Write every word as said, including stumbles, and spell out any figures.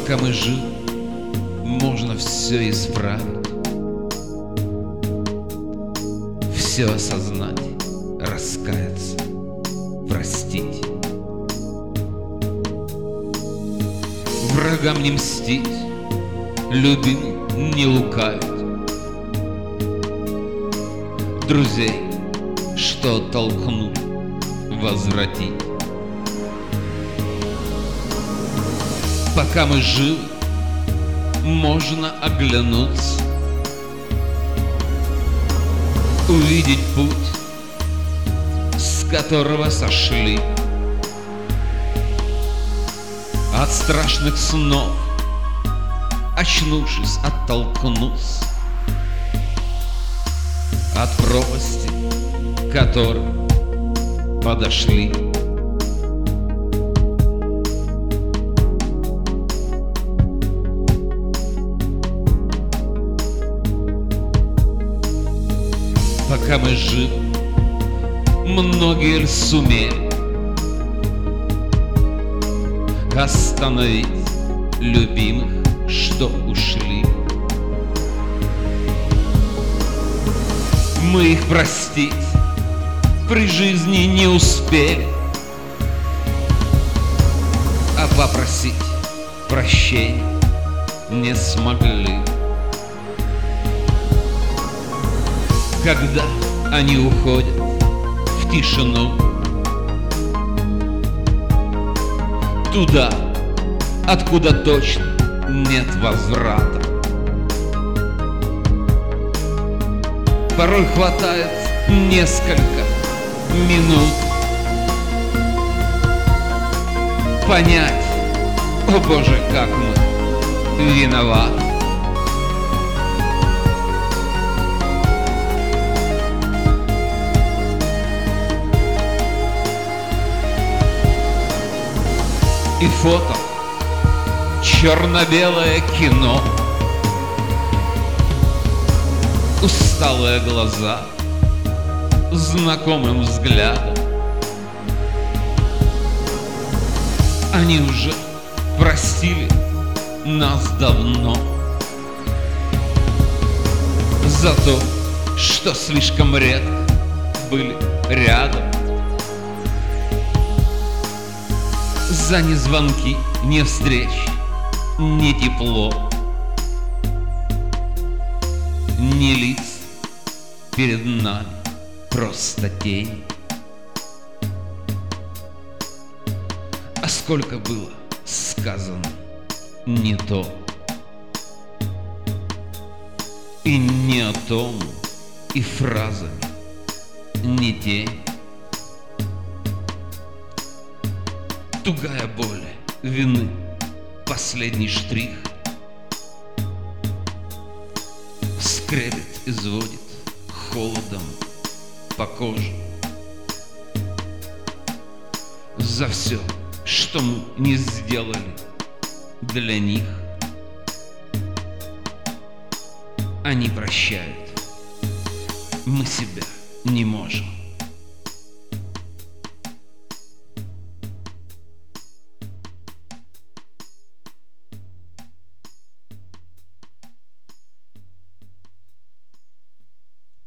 Пока мы живы, можно все исправить, все осознать, раскаяться, простить, врагам не мстить, любимым не лукавить, друзей, что толкнуть, возвратить. Пока мы живы, можно оглянуться, увидеть путь, с которого сошли, от страшных снов, очнувшись, оттолкнуться от пропасти, к которой подошли. Пока мы живы, многие ль сумели остановить любимых, что ушли. Мы их простить при жизни не успели, а попросить прощения не смогли. Когда они уходят в тишину, туда, откуда точно нет возврата, порой хватает несколько минут понять: о Боже, как мы виноваты. И фото, черно-белое кино, усталые глаза, знакомым взглядом. Они уже простили нас давно за то, что слишком редко были рядом, за ни звонки, ни встречи, ни тепло, ни лиц перед нами, просто тень. А сколько было сказано не то, и не о том, и фразами не тень. Тугая боль вины, последний штрих, скребет, изводит холодом по коже. За все, что мы не сделали для них, они прощают, мы себя не можем.